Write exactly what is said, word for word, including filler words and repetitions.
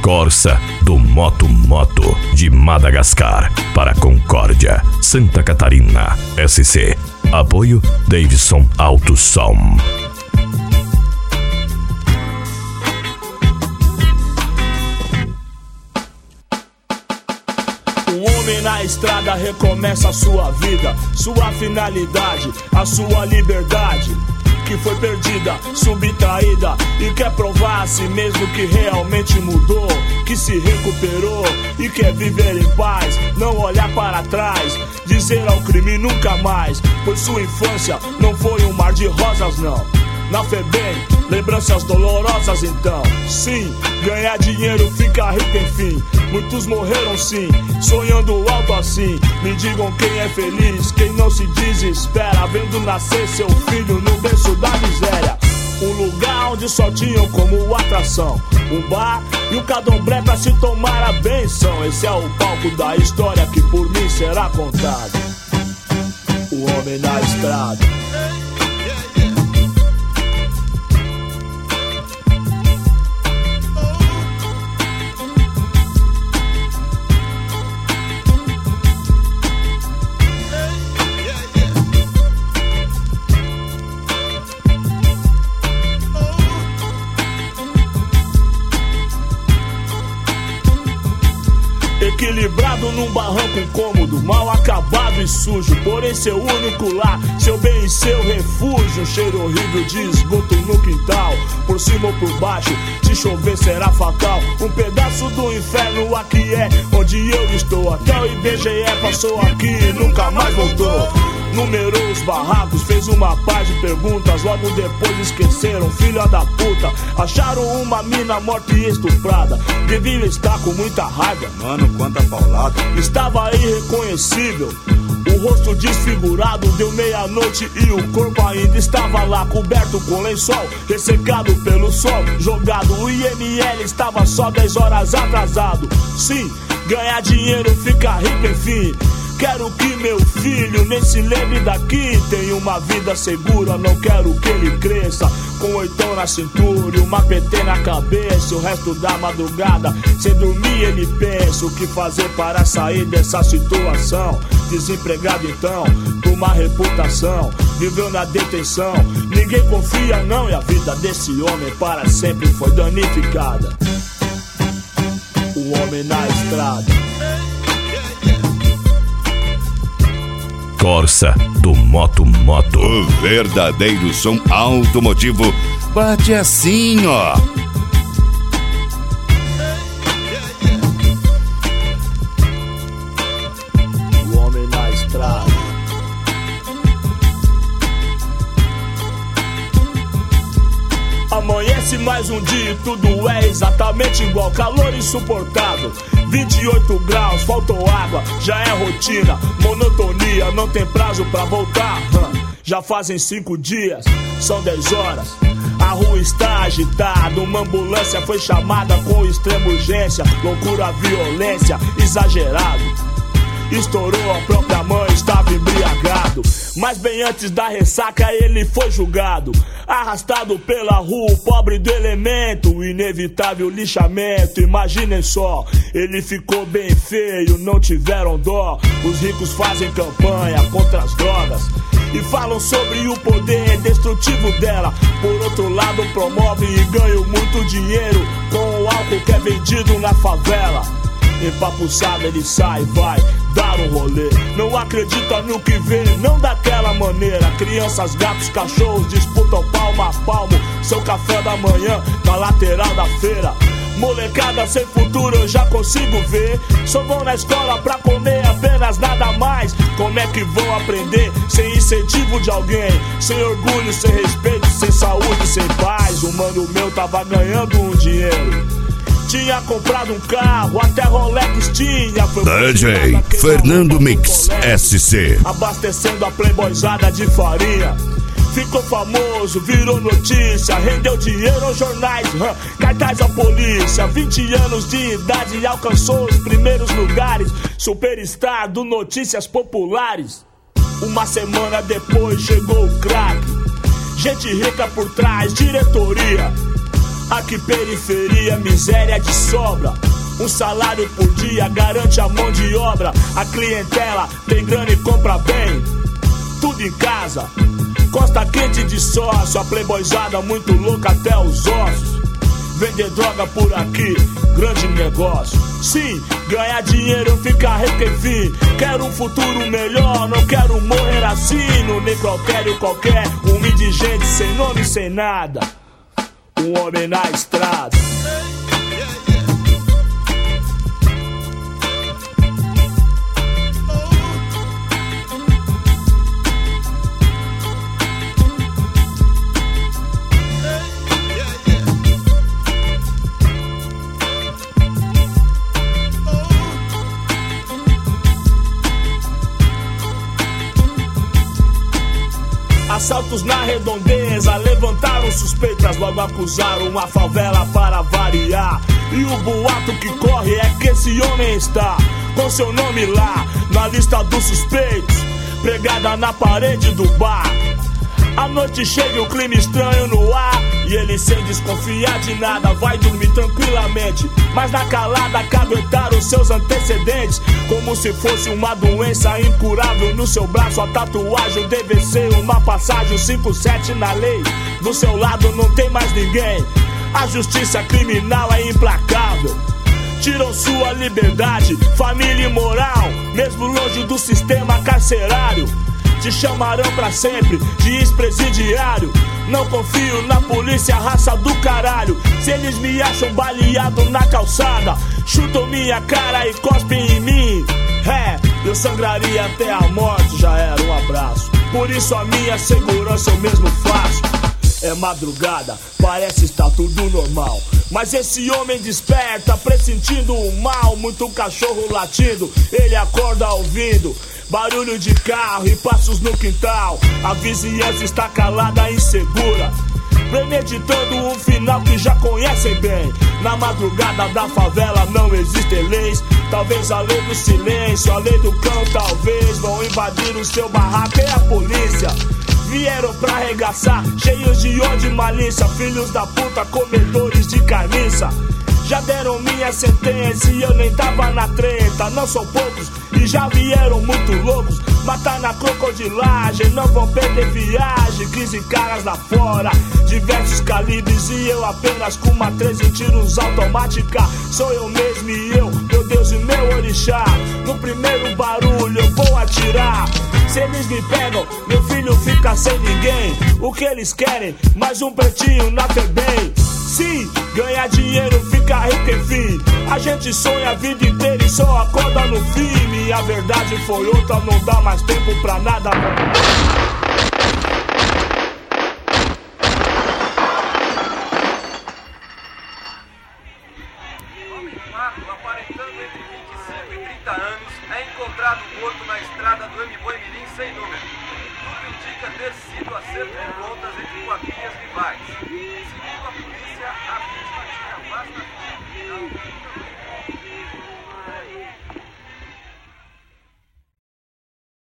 Corsa do Moto Moto de Madagascar para Concórdia, Santa Catarina. S C. Apoio Davidson Auto Som. O homem na estrada recomeça a sua vida, sua finalidade, a sua liberdade que foi perdida, subtraída, e quer provar a si mesmo que realmente mudou, que se recuperou e quer viver em paz, não olhar para trás, dizer ao crime nunca mais, pois sua infância não foi um mar de rosas não. Na FEBEM, lembranças dolorosas então. Sim, ganhar dinheiro fica rico enfim. Muitos morreram sim, sonhando alto assim. Me digam quem é feliz, quem não se desespera, vendo nascer seu filho no berço da miséria. Um lugar onde só tinham como atração um bar e um candomblé pra se tomar a benção. Esse é o palco da história que por mim será contado. O homem na estrada. Equilibrado num barranco incômodo, mal acabado e sujo, porém seu único lar, seu bem e seu refúgio. Um cheiro horrível de esgoto no quintal, por cima ou por baixo, se chover será fatal. Um pedaço do inferno aqui é onde eu estou. Até o I B G E passou aqui e nunca mais voltou. Numerou os barracos, fez uma paz de perguntas, logo depois esqueceram, filha da puta. Acharam uma mina morta e estuprada, devia estar com muita raiva. Mano, quanta paulada. Estava irreconhecível, o rosto desfigurado. Deu meia-noite e o corpo ainda estava lá, coberto com lençol, ressecado pelo sol, jogado. O I M L estava só dez horas atrasado. Sim, ganhar dinheiro fica rico enfim. Quero que meu filho nem se lembre daqui. Tenha uma vida segura, não quero que ele cresça com oitão na cintura e uma P T na cabeça. O resto da madrugada, sem dormir ele pensa o que fazer para sair dessa situação. Desempregado então, por uma reputação, viveu na detenção. Ninguém confia não e a vida desse homem para sempre foi danificada. O homem na estrada. Corsa do Moto Moto. O verdadeiro som automotivo bate assim, ó. O homem na estrada. Amanhece mais um dia e tudo é exatamente igual. Calor insuportável, vinte e oito graus, faltou água, já é rotina. Monotonia, não tem prazo pra voltar. Já fazem cinco dias, são dez horas. A rua está agitada, uma ambulância foi chamada com extrema urgência. Loucura, violência, exagerado. Estourou a própria mãe, estava embriagado. Mas bem antes da ressaca ele foi julgado. Arrastado pela rua, o pobre do elemento. O inevitável lixamento, imaginem só. Ele ficou bem feio, não tiveram dó. Os ricos fazem campanha contra as drogas e falam sobre o poder destrutivo dela. Por outro lado promovem e ganham muito dinheiro com o álcool que é vendido na favela. Empapuçado ele sai, vai dar um rolê. Não acredita no que vê, não daquela maneira. Crianças, gatos, cachorros disputam palmo a palmo seu café da manhã na lateral da feira. Molecada sem futuro eu já consigo ver. Só vão na escola pra comer apenas nada mais. Como é que vão aprender sem incentivo de alguém? Sem orgulho, sem respeito, sem saúde, sem paz. O mano meu tava ganhando um dinheiro, tinha comprado um carro, até Rolex tinha. D J Fernando Mix S C, abastecendo a playboyzada de farinha. Ficou famoso, virou notícia, rendeu dinheiro aos jornais, hum, cartaz à polícia. Vinte anos de idade e alcançou os primeiros lugares. Superstar do Notícias Populares. Uma semana depois chegou o craque. Gente rica por trás, diretoria. Aqui periferia, miséria de sobra. Um salário por dia garante a mão de obra. A clientela tem grana e compra bem. Tudo em casa, costa quente de sócio. A playboyzada muito louca até os ossos. Vender droga por aqui, grande negócio. Sim, ganhar dinheiro, ficar rico enfim. Quero um futuro melhor, não quero morrer assim. No necrotério qualquer, um indigente sem nome, sem nada. Um homem na estrada. Assaltos na redondeza, levantaram suspeitas, logo acusaram a favela para variar. E o boato que corre é que esse homem está com seu nome lá, na lista dos suspeitos, pregada na parede do bar. A noite chega e o clima estranho no ar, e ele sem desconfiar de nada vai dormir tranquilamente. Mas na calada caguetaram seus antecedentes, como se fosse uma doença incurável no seu braço. A tatuagem deve ser uma passagem cinco sete na lei. Do seu lado não tem mais ninguém. A justiça criminal é implacável. Tiram sua liberdade, família e moral, mesmo longe do sistema carcerário. Te chamarão pra sempre de ex-presidiário. Não confio na polícia, raça do caralho. Se eles me acham baleado na calçada, chutam minha cara e cospem em mim. É, eu sangraria até a morte, já era um abraço. Por isso a minha segurança eu mesmo faço. É madrugada, parece estar tudo normal, mas esse homem desperta, pressentindo o mal. Muito cachorro latindo, ele acorda ouvindo barulho de carro e passos no quintal. A vizinhança está calada e insegura, premeditando um final que já conhecem bem. Na madrugada da favela não existem leis. Talvez a lei do silêncio, a lei do cão, talvez vão invadir o seu barraco e a polícia. Vieram pra arregaçar, cheios de ódio e malícia. Filhos da puta, comedores de carniça. Já deram minha sentença e eu nem tava na treta. Não são poucos e já vieram muito loucos. Matar na crocodilagem, não vão perder viagem. quinze caras lá fora, diversos calibres, e eu apenas com uma treze tiros automática. Sou eu mesmo e eu, meu Deus e meu orixá. No primeiro barulho eu vou atirar. Se eles me pegam, meu filho fica sem ninguém. O que eles querem? Mais um pretinho na FEBEM. Sim, ganhar dinheiro, ficar rico enfim. A gente sonha a vida inteira e só acorda no fim. E a verdade foi outra, não dá mais tempo pra nada. Homem magro, aparentando entre vinte e cinco e trinta anos, é encontrado morto na estrada do Mboi Mirim sem número. Tudo indica ter sido acerto de contas entre quadrilhas rivais.